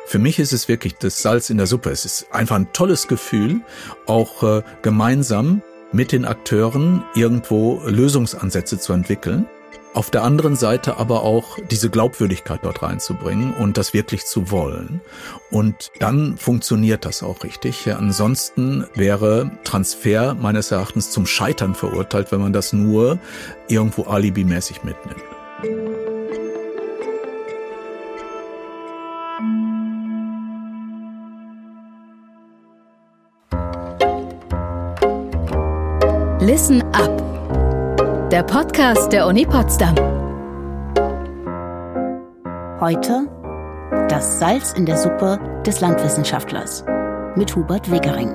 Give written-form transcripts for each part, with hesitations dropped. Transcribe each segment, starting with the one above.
Für mich ist es wirklich das Salz in der Suppe. Es ist einfach ein tolles Gefühl, auch gemeinsam mit den Akteuren irgendwo Lösungsansätze zu entwickeln. Auf der anderen Seite aber auch diese Glaubwürdigkeit dort reinzubringen und das wirklich zu wollen. Und dann funktioniert das auch richtig. Ja, ansonsten wäre Transfer meines Erachtens zum Scheitern verurteilt, wenn man das nur irgendwo alibimäßig mitnimmt. Listen up. Der Podcast der Uni Potsdam. Heute das Salz in der Suppe des Landwissenschaftlers mit Hubert Wiggering.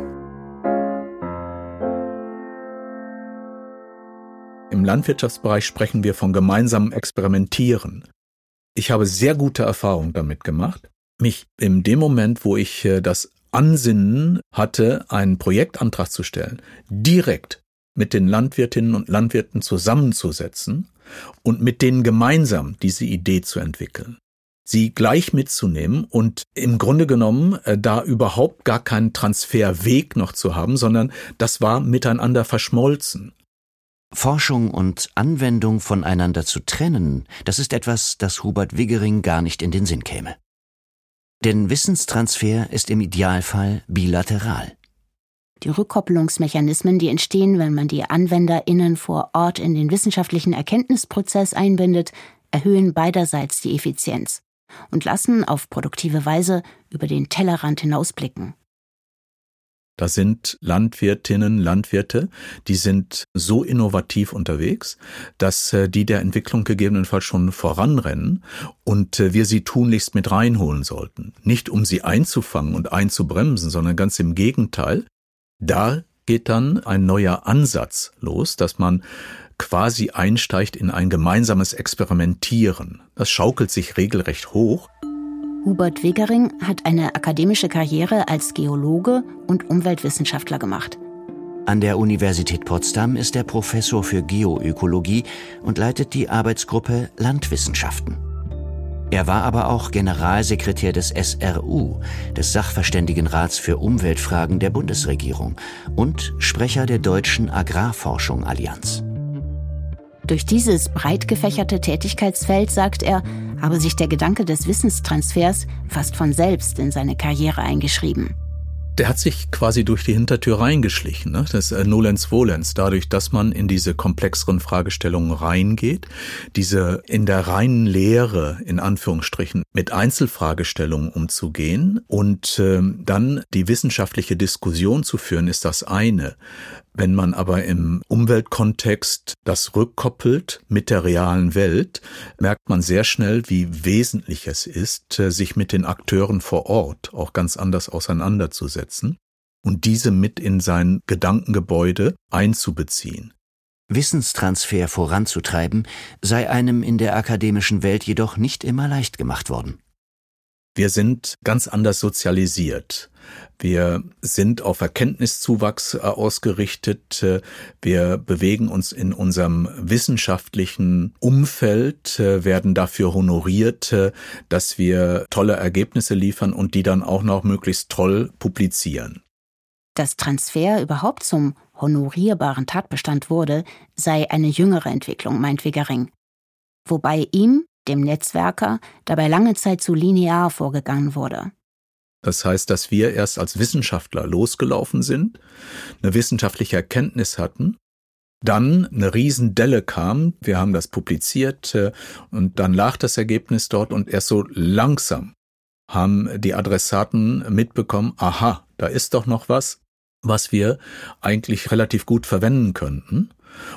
Im Landwirtschaftsbereich sprechen wir von gemeinsamem Experimentieren. Ich habe sehr gute Erfahrungen damit gemacht, mich in dem Moment, wo ich das Ansinnen hatte, einen Projektantrag zu stellen, direkt mit den Landwirtinnen und Landwirten zusammenzusetzen und mit denen gemeinsam diese Idee zu entwickeln. Sie gleich mitzunehmen und im Grunde genommen da überhaupt gar keinen Transferweg noch zu haben, sondern das war miteinander verschmolzen. Forschung und Anwendung voneinander zu trennen, das ist etwas, das Hubert Wiggering gar nicht in den Sinn käme. Denn Wissenstransfer ist im Idealfall bilateral. Die Rückkopplungsmechanismen, die entstehen, wenn man die AnwenderInnen vor Ort in den wissenschaftlichen Erkenntnisprozess einbindet, erhöhen beiderseits die Effizienz und lassen auf produktive Weise über den Tellerrand hinausblicken. Da sind Landwirtinnen, Landwirte, die sind so innovativ unterwegs, dass die der Entwicklung gegebenenfalls schon voranrennen und wir sie tunlichst mit reinholen sollten. Nicht um sie einzufangen und einzubremsen, sondern ganz im Gegenteil. Da geht dann ein neuer Ansatz los, dass man quasi einsteigt in ein gemeinsames Experimentieren. Das schaukelt sich regelrecht hoch. Hubert Wiggering hat eine akademische Karriere als Geologe und Umweltwissenschaftler gemacht. An der Universität Potsdam ist er Professor für Geoökologie und leitet die Arbeitsgruppe Landwissenschaften. Er war aber auch Generalsekretär des SRU, des Sachverständigenrats für Umweltfragen der Bundesregierung, und Sprecher der Deutschen Agrarforschung-Allianz. Durch dieses breit gefächerte Tätigkeitsfeld, sagt er, habe sich der Gedanke des Wissenstransfers fast von selbst in seine Karriere eingeschrieben. Der hat sich quasi durch die Hintertür reingeschlichen, ne? Das Nolens Volens, dadurch, dass man in diese komplexeren Fragestellungen reingeht, diese in der reinen Lehre, in Anführungsstrichen, mit Einzelfragestellungen umzugehen und dann die wissenschaftliche Diskussion zu führen, ist das eine. Wenn man aber im Umweltkontext das rückkoppelt mit der realen Welt, merkt man sehr schnell, wie wesentlich es ist, sich mit den Akteuren vor Ort auch ganz anders auseinanderzusetzen und diese mit in sein Gedankengebäude einzubeziehen. Wissenstransfer voranzutreiben, sei einem in der akademischen Welt jedoch nicht immer leicht gemacht worden. Wir sind ganz anders sozialisiert. Wir sind auf Erkenntniszuwachs ausgerichtet. Wir bewegen uns in unserem wissenschaftlichen Umfeld, werden dafür honoriert, dass wir tolle Ergebnisse liefern und die dann auch noch möglichst toll publizieren. Dass Transfer überhaupt zum honorierbaren Tatbestand wurde, sei eine jüngere Entwicklung, meint Wiggering. Wobei ihm, dem Netzwerker, dabei lange Zeit zu linear vorgegangen wurde. Das heißt, dass wir erst als Wissenschaftler losgelaufen sind, eine wissenschaftliche Erkenntnis hatten, dann eine Riesendelle kam, wir haben das publiziert und dann lag das Ergebnis dort und erst so langsam haben die Adressaten mitbekommen, aha, da ist doch noch was wir eigentlich relativ gut verwenden könnten.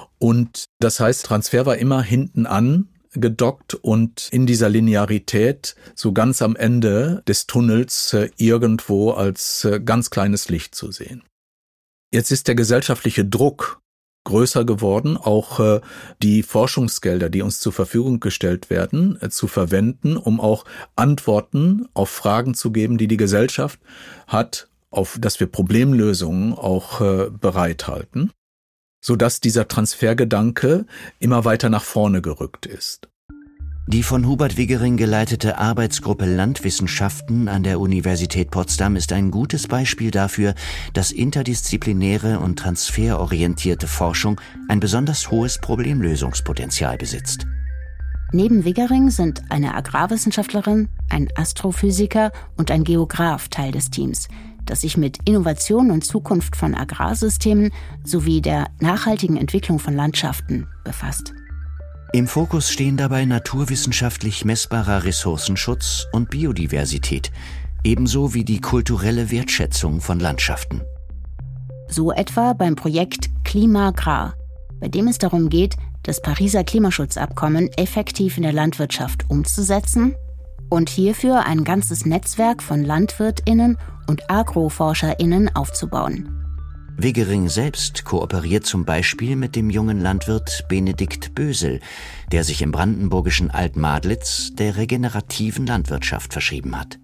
Und das heißt, Transfer war immer hinten an gedockt und in dieser Linearität so ganz am Ende des Tunnels irgendwo als ganz kleines Licht zu sehen. Jetzt ist der gesellschaftliche Druck größer geworden, auch die Forschungsgelder, die uns zur Verfügung gestellt werden, zu verwenden, um auch Antworten auf Fragen zu geben, die die Gesellschaft hat, auf dass wir Problemlösungen auch bereithalten, sodass dieser Transfergedanke immer weiter nach vorne gerückt ist. Die von Hubert Wiggering geleitete Arbeitsgruppe Landwissenschaften an der Universität Potsdam ist ein gutes Beispiel dafür, dass interdisziplinäre und transferorientierte Forschung ein besonders hohes Problemlösungspotenzial besitzt. Neben Wiggering sind eine Agrarwissenschaftlerin, ein Astrophysiker und ein Geograf Teil des Teams, das sich mit Innovation und Zukunft von Agrarsystemen sowie der nachhaltigen Entwicklung von Landschaften befasst. Im Fokus stehen dabei naturwissenschaftlich messbarer Ressourcenschutz und Biodiversität, ebenso wie die kulturelle Wertschätzung von Landschaften. So etwa beim Projekt Klimagrar, bei dem es darum geht, das Pariser Klimaschutzabkommen effektiv in der Landwirtschaft umzusetzen und hierfür ein ganzes Netzwerk von LandwirtInnen und AgroforscherInnen aufzubauen. Wiggering selbst kooperiert zum Beispiel mit dem jungen Landwirt Benedikt Bösel, der sich im brandenburgischen Altmadlitz der regenerativen Landwirtschaft verschrieben hat.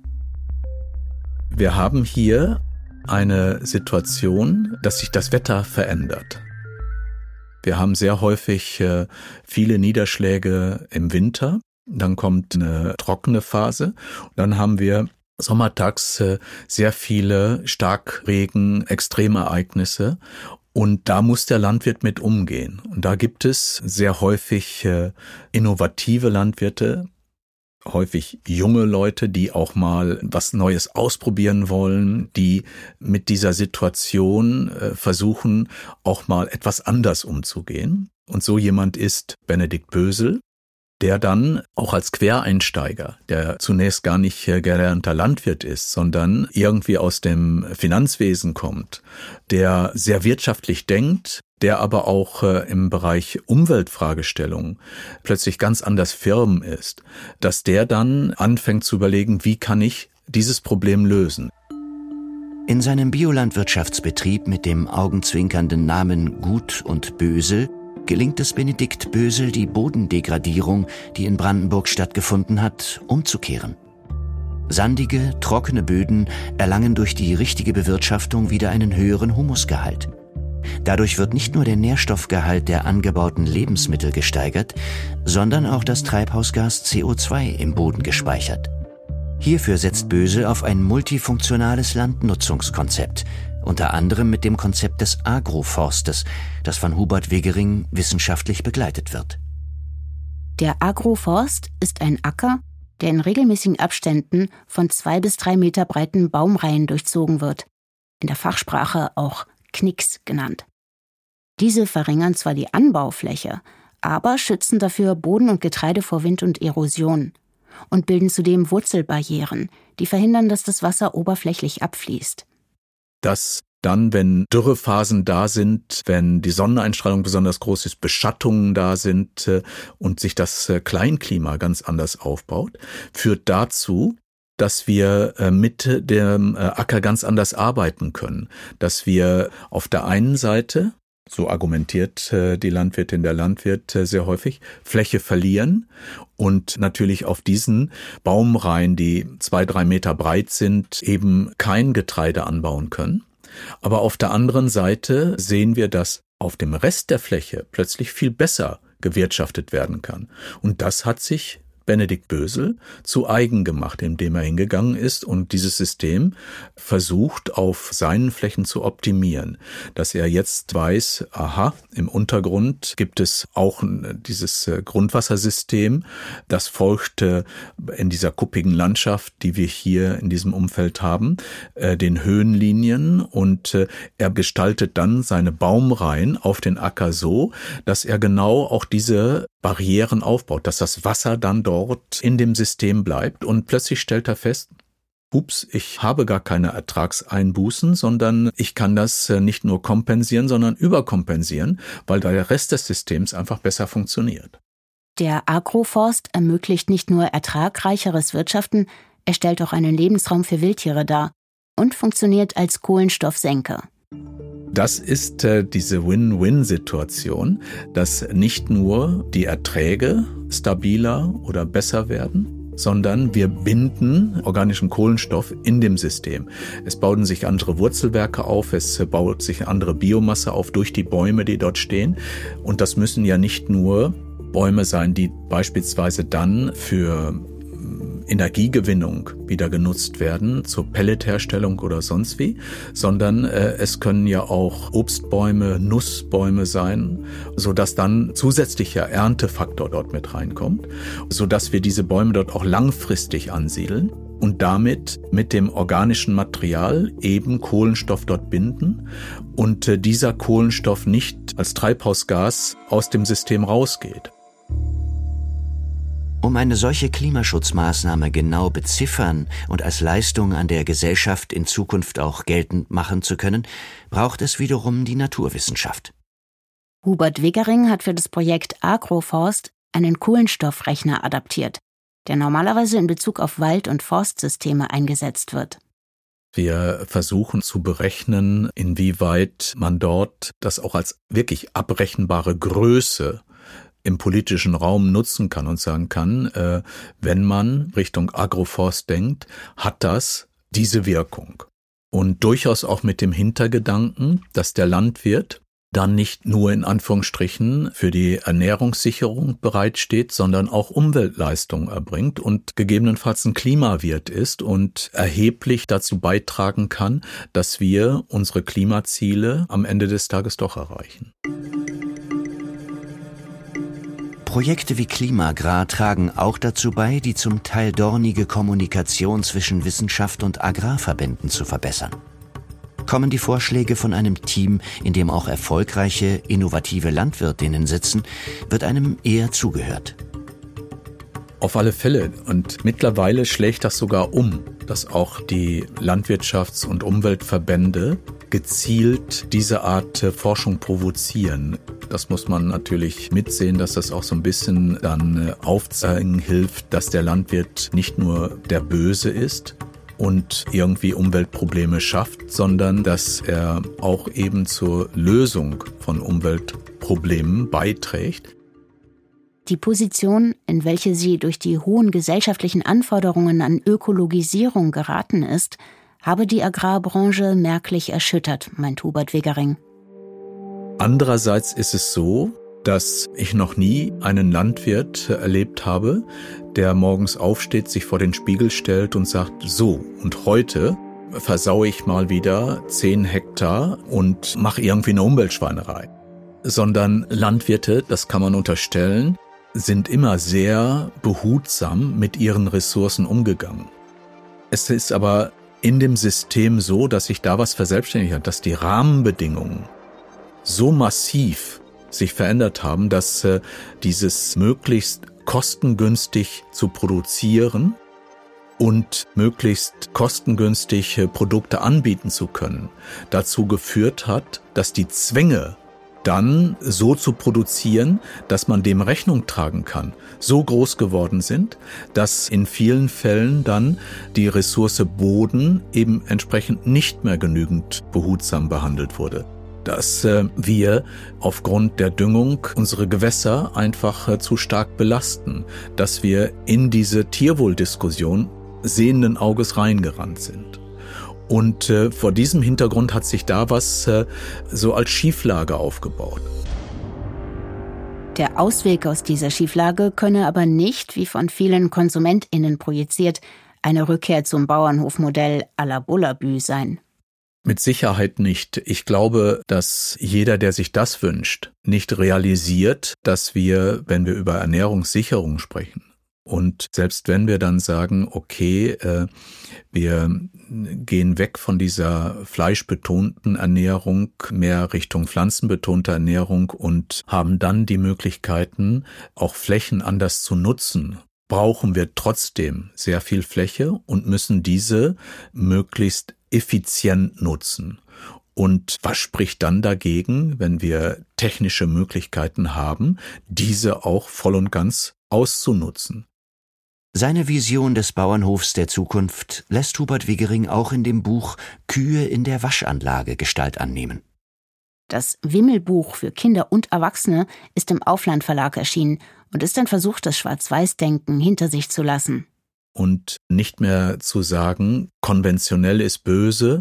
Wir haben hier eine Situation, dass sich das Wetter verändert. Wir haben sehr häufig viele Niederschläge im Winter, dann kommt eine trockene Phase, dann haben wir sommertags sehr viele Starkregen, Extremereignisse und da muss der Landwirt mit umgehen. Und da gibt es sehr häufig innovative Landwirte, häufig junge Leute, die auch mal was Neues ausprobieren wollen, die mit dieser Situation versuchen, auch mal etwas anders umzugehen. Und so jemand ist Benedikt Bösel, der dann auch als Quereinsteiger, der zunächst gar nicht gelernter Landwirt ist, sondern irgendwie aus dem Finanzwesen kommt, der sehr wirtschaftlich denkt, der aber auch im Bereich Umweltfragestellungen plötzlich ganz anders firm ist, dass der dann anfängt zu überlegen, wie kann ich dieses Problem lösen. In seinem Biolandwirtschaftsbetrieb mit dem augenzwinkernden Namen Gut und Bösel gelingt es Benedikt Bösel, die Bodendegradierung, die in Brandenburg stattgefunden hat, umzukehren. Sandige, trockene Böden erlangen durch die richtige Bewirtschaftung wieder einen höheren Humusgehalt. Dadurch wird nicht nur der Nährstoffgehalt der angebauten Lebensmittel gesteigert, sondern auch das Treibhausgas CO2 im Boden gespeichert. Hierfür setzt Bösel auf ein multifunktionales Landnutzungskonzept, unter anderem mit dem Konzept des Agroforstes, das von Hubert Wiggering wissenschaftlich begleitet wird. Der Agroforst ist ein Acker, der in regelmäßigen Abständen von 2 bis 3 Meter breiten Baumreihen durchzogen wird, in der Fachsprache auch Knicks genannt. Diese verringern zwar die Anbaufläche, aber schützen dafür Boden und Getreide vor Wind und Erosion und bilden zudem Wurzelbarrieren, die verhindern, dass das Wasser oberflächlich abfließt. Dass dann, wenn Dürrephasen da sind, wenn die Sonneneinstrahlung besonders groß ist, Beschattungen da sind und sich das Kleinklima ganz anders aufbaut, führt dazu, dass wir mit dem Acker ganz anders arbeiten können. Dass wir auf der einen Seite, so argumentiert die Landwirtin, der Landwirt sehr häufig, Fläche verlieren und natürlich auf diesen Baumreihen, die 2-3 Meter breit sind, eben kein Getreide anbauen können. Aber auf der anderen Seite sehen wir, dass auf dem Rest der Fläche plötzlich viel besser gewirtschaftet werden kann. Und das hat sich Benedikt Bösel zu eigen gemacht, indem er hingegangen ist und dieses System versucht, auf seinen Flächen zu optimieren. Dass er jetzt weiß, aha, im Untergrund gibt es auch dieses Grundwassersystem, das folgt in dieser kuppigen Landschaft, die wir hier in diesem Umfeld haben, den Höhenlinien und er gestaltet dann seine Baumreihen auf den Acker so, dass er genau auch diese Barrieren aufbaut, dass das Wasser dann dort in dem System bleibt und plötzlich stellt er fest, ups, ich habe gar keine Ertragseinbußen, sondern ich kann das nicht nur kompensieren, sondern überkompensieren, weil der Rest des Systems einfach besser funktioniert. Der Agroforst ermöglicht nicht nur ertragreicheres Wirtschaften, er stellt auch einen Lebensraum für Wildtiere dar und funktioniert als Kohlenstoffsenker. Das ist diese Win-Win-Situation, dass nicht nur die Erträge stabiler oder besser werden, sondern wir binden organischen Kohlenstoff in dem System. Es bauen sich andere Wurzelwerke auf, es baut sich andere Biomasse auf durch die Bäume, die dort stehen. Und das müssen ja nicht nur Bäume sein, die beispielsweise dann für Energiegewinnung wieder genutzt werden, zur Pelletherstellung oder sonst wie, sondern es können ja auch Obstbäume, Nussbäume sein, sodass dann zusätzlicher Erntefaktor dort mit reinkommt, sodass wir diese Bäume dort auch langfristig ansiedeln und damit mit dem organischen Material eben Kohlenstoff dort binden und dieser Kohlenstoff nicht als Treibhausgas aus dem System rausgeht. Um eine solche Klimaschutzmaßnahme genau beziffern und als Leistung an der Gesellschaft in Zukunft auch geltend machen zu können, braucht es wiederum die Naturwissenschaft. Hubert Wiggering hat für das Projekt Agroforst einen Kohlenstoffrechner adaptiert, der normalerweise in Bezug auf Wald- und Forstsysteme eingesetzt wird. Wir versuchen zu berechnen, inwieweit man dort das auch als wirklich abrechenbare Größe im politischen Raum nutzen kann und sagen kann, wenn man Richtung Agroforst denkt, hat das diese Wirkung. Und durchaus auch mit dem Hintergedanken, dass der Landwirt dann nicht nur in Anführungsstrichen für die Ernährungssicherung bereitsteht, sondern auch Umweltleistungen erbringt und gegebenenfalls ein Klimawirt ist und erheblich dazu beitragen kann, dass wir unsere Klimaziele am Ende des Tages doch erreichen. Projekte wie Klimagrar tragen auch dazu bei, die zum Teil dornige Kommunikation zwischen Wissenschaft und Agrarverbänden zu verbessern. Kommen die Vorschläge von einem Team, in dem auch erfolgreiche, innovative Landwirtinnen sitzen, wird einem eher zugehört. Auf alle Fälle. Und mittlerweile schlägt das sogar um, dass auch die Landwirtschafts- und Umweltverbände gezielt diese Art Forschung provozieren. Das muss man natürlich mitsehen, dass das auch so ein bisschen dann aufzeigen hilft, dass der Landwirt nicht nur der Böse ist und irgendwie Umweltprobleme schafft, sondern dass er auch eben zur Lösung von Umweltproblemen beiträgt. Die Position, in welche sie durch die hohen gesellschaftlichen Anforderungen an Ökologisierung geraten ist, habe die Agrarbranche merklich erschüttert, meint Hubert Wiggering. Andererseits ist es so, dass ich noch nie einen Landwirt erlebt habe, der morgens aufsteht, sich vor den Spiegel stellt und sagt, so, und heute versaue ich mal wieder 10 Hektar und mache irgendwie eine Umweltschweinerei. Sondern Landwirte, das kann man unterstellen, sind immer sehr behutsam mit ihren Ressourcen umgegangen. Es ist aber in dem System so, dass sich da was verselbstständigt hat, dass die Rahmenbedingungen so massiv sich verändert haben, dass dieses möglichst kostengünstig zu produzieren und möglichst kostengünstig Produkte anbieten zu können, dazu geführt hat, dass die Zwänge dann so zu produzieren, dass man dem Rechnung tragen kann, so groß geworden sind, dass in vielen Fällen dann die Ressource Boden eben entsprechend nicht mehr genügend behutsam behandelt wurde. Dass wir aufgrund der Düngung unsere Gewässer einfach zu stark belasten, dass wir in diese Tierwohldiskussion sehenden Auges reingerannt sind. Und vor diesem Hintergrund hat sich da was so als Schieflage aufgebaut. Der Ausweg aus dieser Schieflage könne aber nicht, wie von vielen KonsumentInnen projiziert, eine Rückkehr zum Bauernhofmodell à la Bullabü sein. Mit Sicherheit nicht. Ich glaube, dass jeder, der sich das wünscht, nicht realisiert, dass wir, wenn wir über Ernährungssicherung sprechen, und selbst wenn wir dann sagen, okay, wir gehen weg von dieser fleischbetonten Ernährung, mehr Richtung pflanzenbetonte Ernährung und haben dann die Möglichkeiten, auch Flächen anders zu nutzen, brauchen wir trotzdem sehr viel Fläche und müssen diese möglichst effizient nutzen. Und was spricht dann dagegen, wenn wir technische Möglichkeiten haben, diese auch voll und ganz auszunutzen? Seine Vision des Bauernhofs der Zukunft lässt Hubert Wiggering auch in dem Buch Kühe in der Waschanlage Gestalt annehmen. Das Wimmelbuch für Kinder und Erwachsene ist im Aufland Verlag erschienen und ist ein Versuch, das Schwarz-Weiß-Denken hinter sich zu lassen. Und nicht mehr zu sagen, konventionell ist böse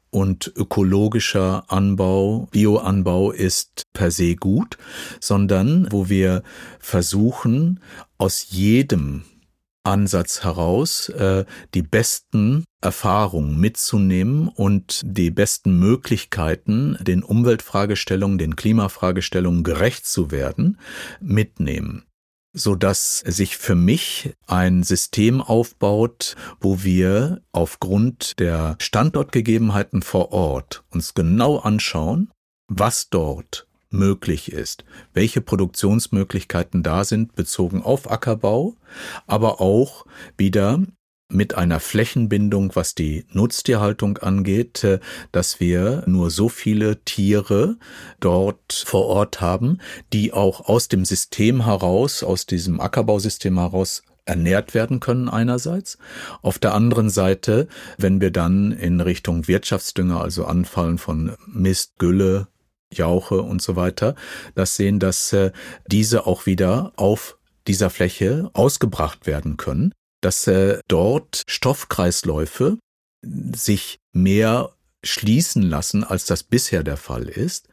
und ökologischer Anbau, Bioanbau ist per se gut, sondern wo wir versuchen, aus jedem Ansatz heraus die besten Erfahrungen mitzunehmen und die besten Möglichkeiten, den Umweltfragestellungen, den Klimafragestellungen gerecht zu werden, mitnehmen. Sodass sich für mich ein System aufbaut, wo wir aufgrund der Standortgegebenheiten vor Ort uns genau anschauen, was dort möglich ist, welche Produktionsmöglichkeiten da sind, bezogen auf Ackerbau, aber auch wieder mit einer Flächenbindung, was die Nutztierhaltung angeht, dass wir nur so viele Tiere dort vor Ort haben, die auch aus dem System heraus, aus diesem Ackerbausystem heraus ernährt werden können einerseits. Auf der anderen Seite, wenn wir dann in Richtung Wirtschaftsdünger, also Anfallen von Mist, Gülle, Jauche und so weiter, das sehen, dass diese auch wieder auf dieser Fläche ausgebracht werden können, dass dort Stoffkreisläufe sich mehr schließen lassen, als das bisher der Fall ist.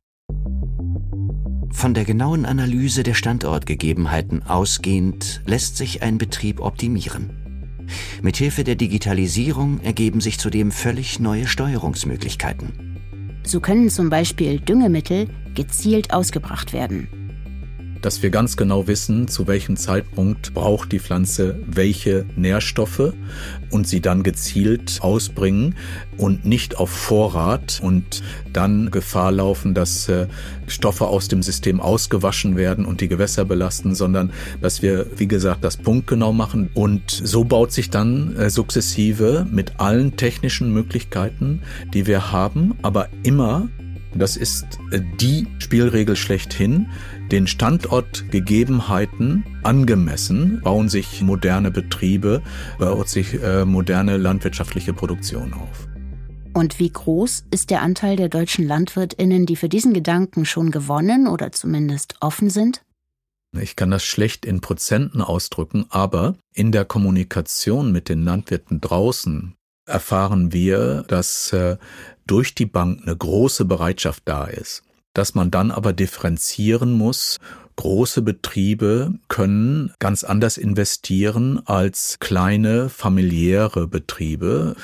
Von der genauen Analyse der Standortgegebenheiten ausgehend lässt sich ein Betrieb optimieren. Mithilfe der Digitalisierung ergeben sich zudem völlig neue Steuerungsmöglichkeiten. So können zum Beispiel Düngemittel gezielt ausgebracht werden. Dass wir ganz genau wissen, zu welchem Zeitpunkt braucht die Pflanze welche Nährstoffe und sie dann gezielt ausbringen und nicht auf Vorrat und dann Gefahr laufen, dass Stoffe aus dem System ausgewaschen werden und die Gewässer belasten, sondern dass wir, wie gesagt, das punktgenau machen. Und so baut sich dann sukzessive mit allen technischen Möglichkeiten, die wir haben, aber immer, das ist die Spielregel schlechthin, den Standortgegebenheiten angemessen bauen sich moderne Betriebe, baut sich moderne landwirtschaftliche Produktion auf. Und wie groß ist der Anteil der deutschen LandwirtInnen, die für diesen Gedanken schon gewonnen oder zumindest offen sind? Ich kann das schlecht in Prozenten ausdrücken, aber in der Kommunikation mit den Landwirten draußen erfahren wir, dass durch die Bank eine große Bereitschaft da ist. Dass man dann aber differenzieren muss. Große Betriebe können ganz anders investieren als kleine familiäre Betriebe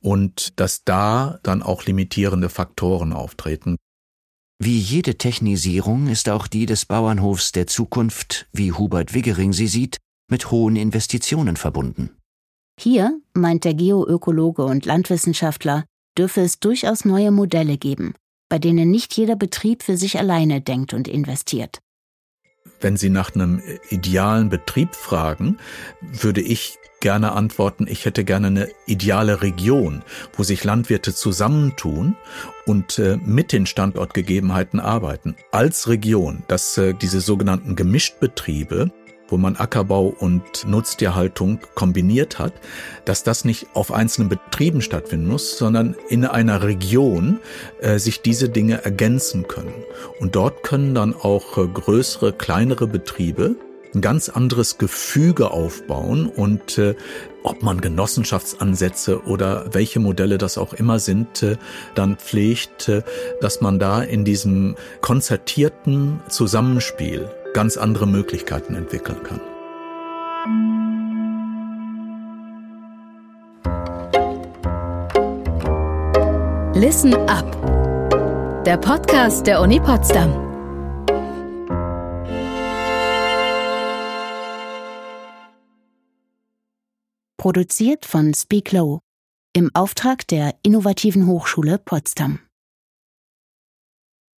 und dass da dann auch limitierende Faktoren auftreten. Wie jede Technisierung ist auch die des Bauernhofs der Zukunft, wie Hubert Wiggering sie sieht, mit hohen Investitionen verbunden. Hier, meint der Geoökologe und Landwissenschaftler, dürfe es durchaus neue Modelle geben, bei denen nicht jeder Betrieb für sich alleine denkt und investiert. Wenn Sie nach einem idealen Betrieb fragen, würde ich gerne antworten, ich hätte gerne eine ideale Region, wo sich Landwirte zusammentun und mit den Standortgegebenheiten arbeiten. Als Region, dass diese sogenannten Gemischtbetriebe, wo man Ackerbau und Nutztierhaltung kombiniert hat, dass das nicht auf einzelnen Betrieben stattfinden muss, sondern in einer Region sich diese Dinge ergänzen können. Und dort können dann auch größere, kleinere Betriebe ein ganz anderes Gefüge aufbauen und ob man Genossenschaftsansätze oder welche Modelle das auch immer sind, dann pflegt, dass man da in diesem konzertierten Zusammenspiel ganz andere Möglichkeiten entwickeln kann. Listen up. Der Podcast der Uni Potsdam. Produziert von Speak Low im Auftrag der Innovativen Hochschule Potsdam.